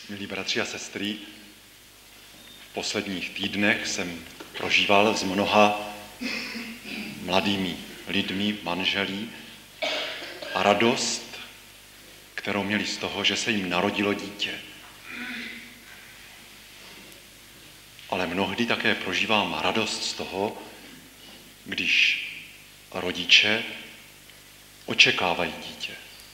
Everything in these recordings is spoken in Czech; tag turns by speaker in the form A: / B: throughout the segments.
A: Milí bratři a sestry, v posledních týdnech jsem prožíval s mnoha mladými lidmi, manželí a radost, kterou měli z toho, že se jim narodilo dítě. Ale mnohdy také prožívám radost z toho, když rodiče očekávají dítě.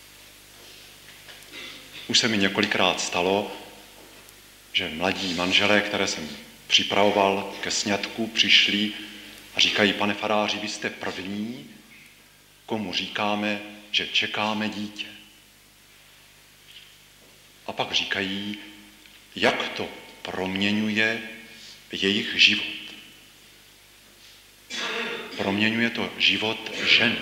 A: Už se mi několikrát stalo, že mladí manželé, které jsem připravoval ke sňatku, přišli a říkají: pane faráři, vy jste první, komu říkáme, že čekáme dítě. A pak říkají, jak to proměňuje jejich život. Proměňuje to život ženy.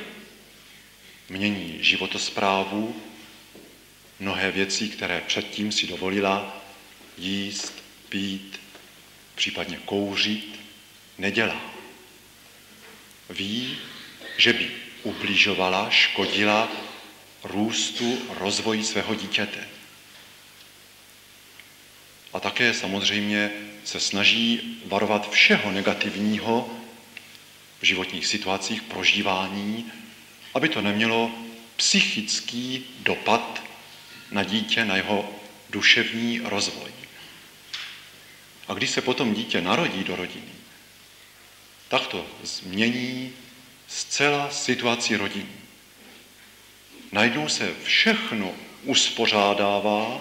A: Mění životosprávu, mnohé věci, které předtím si dovolila jíst, pít, případně kouřit, nedělá. Ví, že by ubližovala, škodila růstu, rozvoji svého dítěte. A také samozřejmě se snaží varovat všeho negativního v životních situacích, prožívání, aby to nemělo psychický dopad na dítě, na jeho duševní rozvoj. A když se potom dítě narodí do rodiny, tak to změní zcela situaci rodiny. Najednou se všechno uspořádává,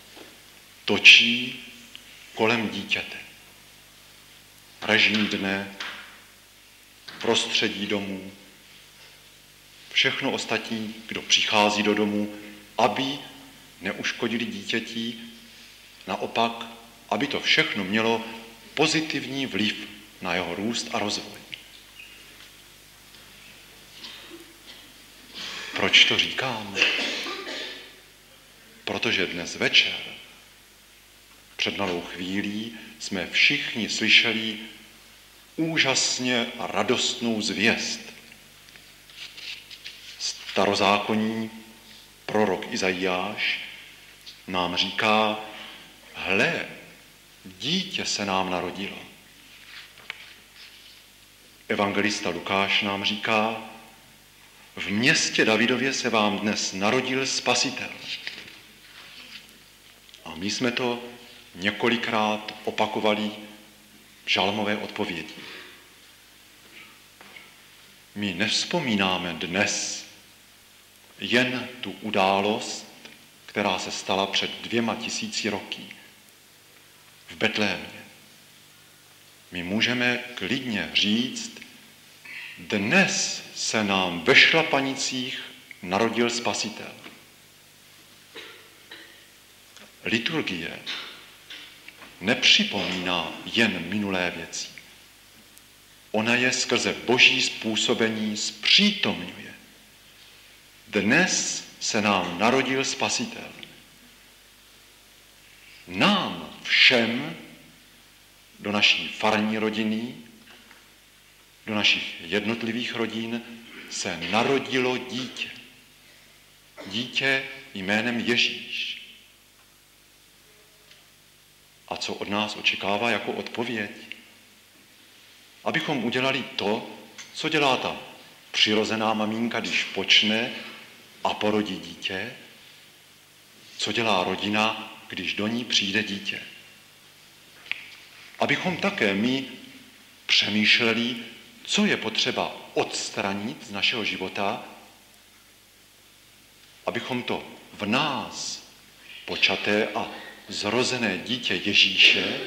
A: točí kolem dítěte. Režim dne, prostředí domu, všechno ostatní, kdo přichází do domu, aby neuškodili dítěti, naopak, aby to všechno mělo pozitivní vliv na jeho růst a rozvoj. Proč to říkám? Protože dnes večer, před malou chvílí, jsme všichni slyšeli úžasně radostnou zvěst. Starozákonní prorok Izajáš nám říká: hle, dítě se nám narodilo. Evangelista Lukáš nám říká: v městě Davidově se vám dnes narodil Spasitel. A my jsme to několikrát opakovali v žalmové odpovědi. My nevzpomínáme dnes jen tu událost, která se stala před 2000 roky v Betlémě. My můžeme klidně říct, dnes se nám ve Šlapanicích narodil Spasitel. Liturgie nepřipomíná jen minulé věci. Ona je skrze boží způsobení zpřítomňuje. Dnes se nám narodil Spasitel. Nám všem do naší farní rodiny, do našich jednotlivých rodin se narodilo dítě. Dítě jménem Ježíš. A co od nás očekává jako odpověď? Abychom udělali to, co dělá ta přirozená maminka, když počne a porodí dítě, co dělá rodina, když do ní přijde dítě. Abychom také my přemýšleli, co je potřeba odstranit z našeho života, abychom to v nás počaté a zrozené dítě Ježíše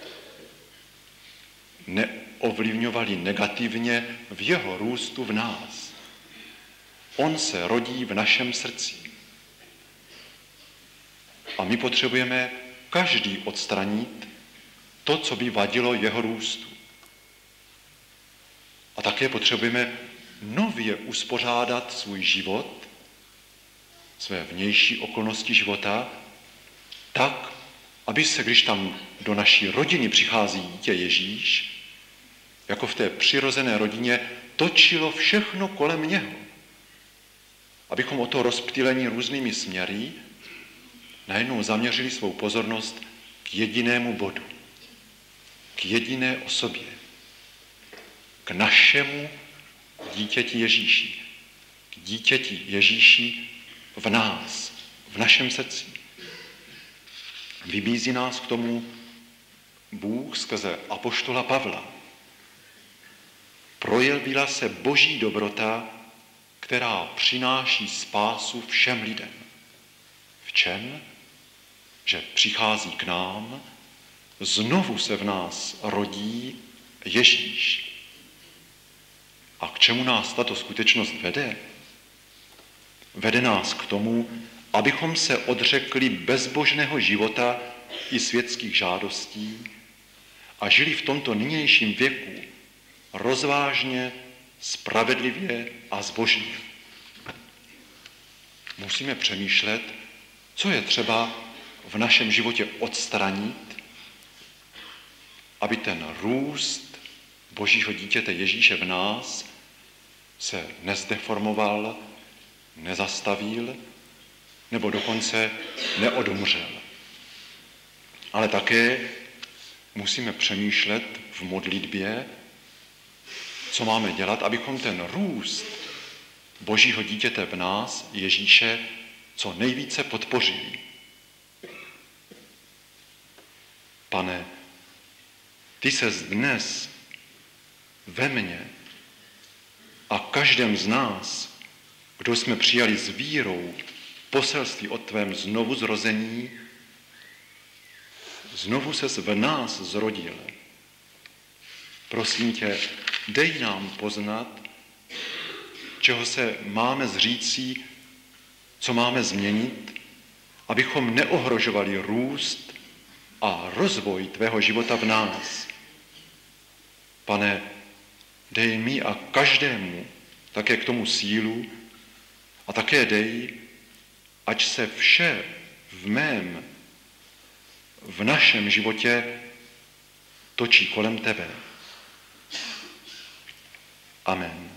A: neovlivňovali negativně v jeho růstu v nás. On se rodí v našem srdci. A my potřebujeme každý odstranit to, co by vadilo jeho růstu. A také potřebujeme nově uspořádat svůj život, své vnější okolnosti života, tak, aby se, když tam do naší rodiny přichází dítě Ježíš, jako v té přirozené rodině, točilo všechno kolem něho. Abychom o to rozptýlení různými směry najednou zaměřili svou pozornost k jedinému bodu, k jediné osobě, k našemu dítěti Ježíši, k dítěti Ježíši v nás, v našem srdci. Vybízí nás k tomu Bůh skrze apoštola Pavla. Projevila se boží dobrota, která přináší spásu všem lidem. V čem? Že přichází k nám, znovu se v nás rodí Ježíš. A k čemu nás tato skutečnost vede? Vede nás k tomu, abychom se odřekli bezbožného života i světských žádostí a žili v tomto nynějším věku rozvážně, spravedlivě a zbožně. Musíme přemýšlet, co je třeba v našem životě odstranit, aby ten růst božího dítěte Ježíše v nás se nezdeformoval, nezastavil, nebo dokonce neodumřel. Ale také musíme přemýšlet v modlitbě, co máme dělat, abychom ten růst božího dítěte v nás, Ježíše, co nejvíce podpořili. Pane, ty ses dnes ve mně a každém z nás, kdo jsme přijali s vírou poselství o tvém znovuzrození, znovu ses v nás zrodil. Prosím tě, dej nám poznat, čeho se máme zříci, co máme změnit, abychom neohrožovali růst a rozvoj tvého života v nás. Pane, dej mi a každému také k tomu sílu a také dej, ať se vše v našem životě točí kolem tebe. Amen.